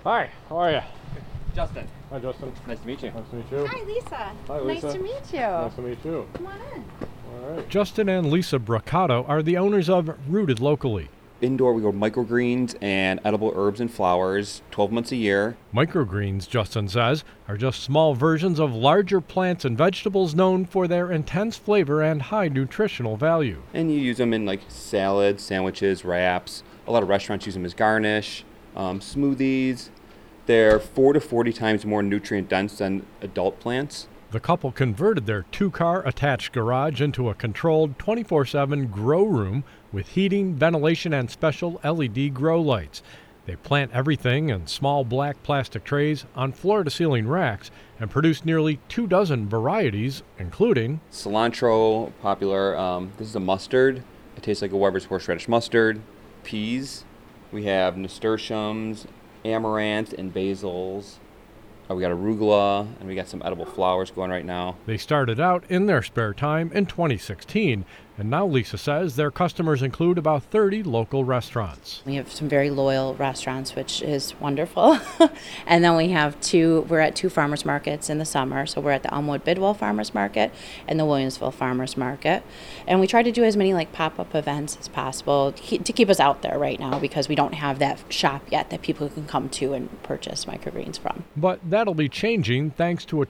Hi, how are you? Justin. Hi, Justin. Nice to meet you. Nice to meet you. Hi, Lisa. Hi, Lisa. Nice to meet you. Nice to meet you. Come on in. All right. Justin and Lisa Braccato are the owners of Rooted Locally. Indoor, we grow microgreens and edible herbs and flowers 12 months a year. Microgreens, Justin says, are just small versions of larger plants and vegetables known for their intense flavor and high nutritional value. And you use them in like salads, sandwiches, wraps. A lot of restaurants use them as garnish, smoothies. They're 4 to 40 times more nutrient dense than adult plants. The couple converted their 2-car attached garage into a controlled 24/7 grow room with heating, ventilation, and special LED grow lights. They plant everything in small black plastic trays on floor-to-ceiling racks and produce nearly 24 varieties, including Cilantro, popular. This is a mustard. It tastes like a Weber's horseradish mustard. Peas. We have nasturtiums, amaranth, and basils. We got arugula, and we got some edible flowers going right now. They started out in their spare time in 2016, and now Lisa says their customers include about 30 local restaurants. We have some very loyal restaurants, which is wonderful. And then we're at two farmers markets in the summer. So we're at the Elmwood Bidwell Farmers Market and the Williamsville Farmers Market. And we try to do as many like pop-up events as possible to keep us out there right now, because we don't have that shop yet that people can come to and purchase microgreens from. But that'll be changing thanks to a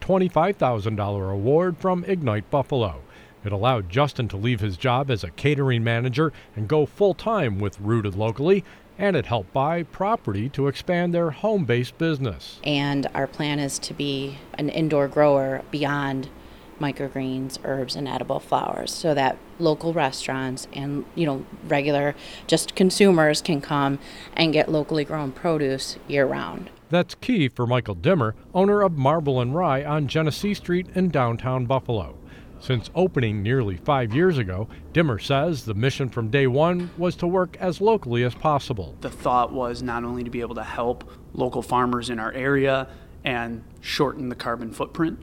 $25,000 award from Ignite Buffalo. It allowed Justin to leave his job as a catering manager and go full-time with Rooted Locally, and it helped buy property to expand their home-based business. And our plan is to be an indoor grower beyond microgreens, herbs, and edible flowers, so that local restaurants and regular just consumers can come and get locally grown produce year-round. That's key for Michael Dimmer, owner of Marble and Rye on Genesee Street in downtown Buffalo. Since opening nearly 5 years ago, Dimmer says the mission from day one was to work as locally as possible. The thought was not only to be able to help local farmers in our area and shorten the carbon footprint.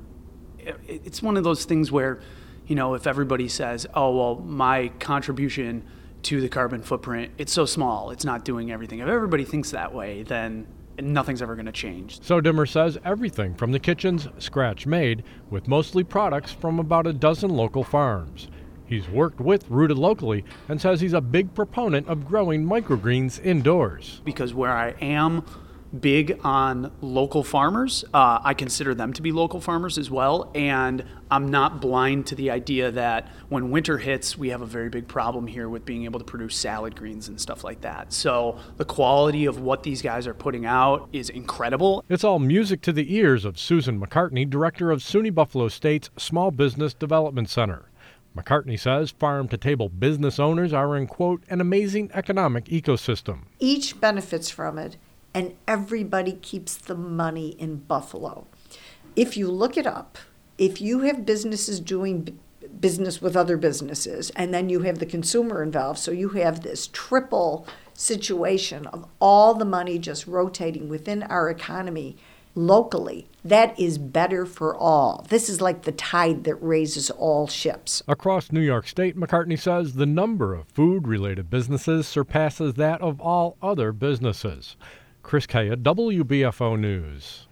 It's one of those things where, if everybody says, oh, well, my contribution to the carbon footprint, it's so small, it's not doing everything. If everybody thinks that way, then nothing's ever going to change. So Dimmer says everything from the kitchen's scratch-made, with mostly products from about a dozen local farms. He's worked with Rooted Locally and says he's a big proponent of growing microgreens indoors. Because where I am big on local farmers, I consider them to be local farmers as well, and I'm not blind to the idea that when winter hits, we have a very big problem here with being able to produce salad greens and stuff like that. So the quality of what these guys are putting out is incredible. It's all music to the ears of Susan McCartney, director of SUNY Buffalo State's Small Business Development Center. McCartney says farm-to-table business owners are in, quote, an amazing economic ecosystem. Each benefits from it, and everybody keeps the money in Buffalo. If you look it up, if you have businesses doing business with other businesses, and then you have the consumer involved, so you have this triple situation of all the money just rotating within our economy locally, that is better for all. This is like the tide that raises all ships. Across New York State, McCartney says the number of food-related businesses surpasses that of all other businesses. Chris Kaya, WBFO News.